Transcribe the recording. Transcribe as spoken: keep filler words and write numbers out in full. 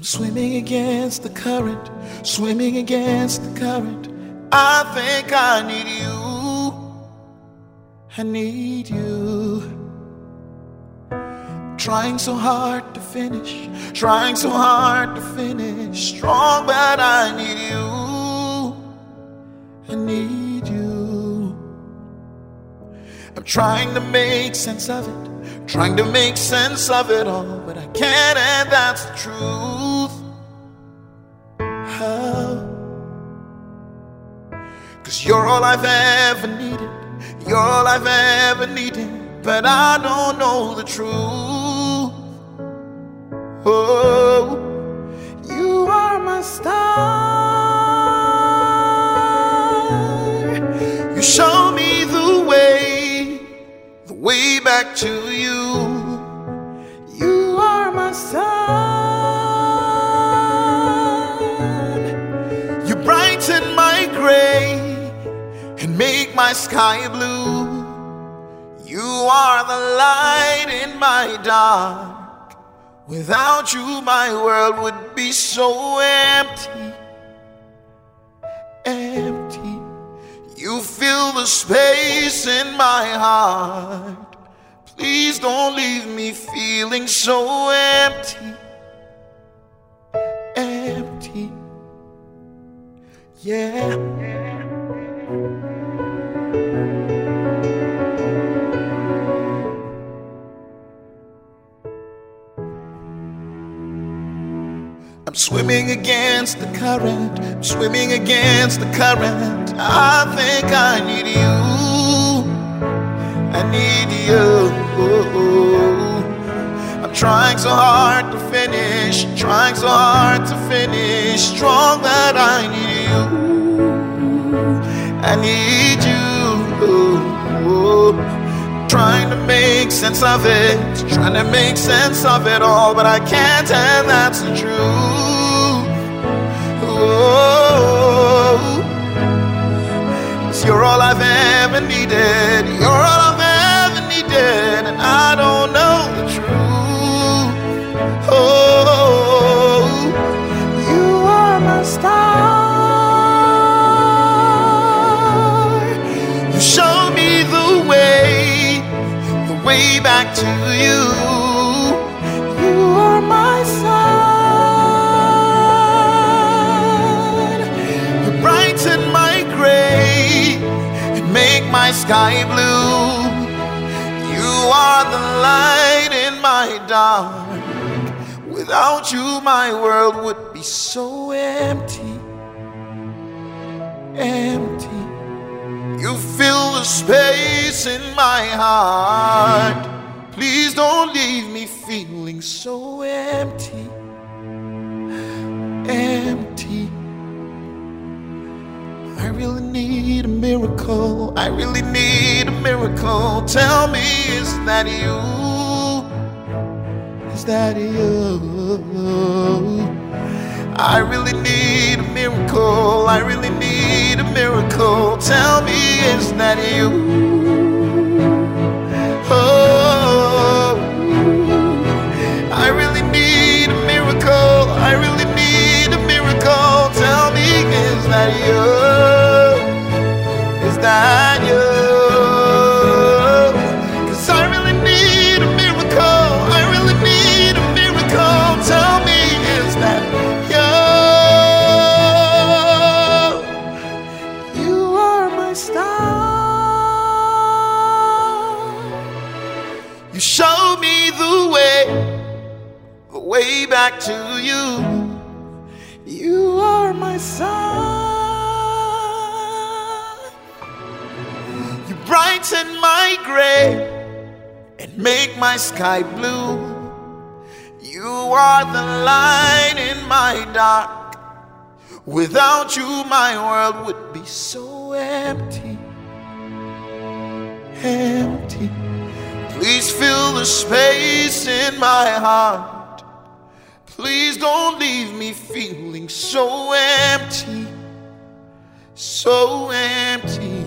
Swimming against the current, swimming against the current. I think I need you, I need you. Trying so hard to finish, trying so hard to finish strong, but I need you, I need you. I'm trying to make sense of it, trying to make sense of it all, but I can't, and that's the truth. How? Cause you're all I've ever needed, you're all I've ever needed, but I don't know the truth. Oh, you are my star. You show me the way, the way back to you. You are my sun. You brighten my gray and make my sky blue. You are the light in my dark. Without you, my world would be so empty, empty. You fill the space in my heart. Please don't leave me feeling so empty, empty. Yeah. I'm swimming against the current, I'm swimming against the current. I think I need you, I need you. I'm trying so hard to finish, trying so hard to finish strong, that I need you, I need you. Trying to make sense of it, trying to make sense of it all, but I can't, and that's the truth. Oh, 'cause you're all I've ever needed, you're all I've ever needed, and I don't know the truth. Oh, you are my star. You show me the way, way back to you. You are my sun. You brighten my gray and make my sky blue. You are the light in my dark. Without you, my world would be so empty, empty. You fill the space in my heart. Please don't leave me feeling so empty, empty. I really need a miracle, I really need a miracle. Tell me, is that you? Is that you? I really need a miracle, I really need a miracle. Tell me, is that you? Oh, I really need a miracle, I really need a miracle. Tell me, is that you? Is that you? You show me the way, the way back to you. You are my sun. You brighten my gray and make my sky blue. You are the light in my dark. Without you, my world would be so empty, empty. Please fill the space in my heart. Please don't leave me feeling so empty, so empty.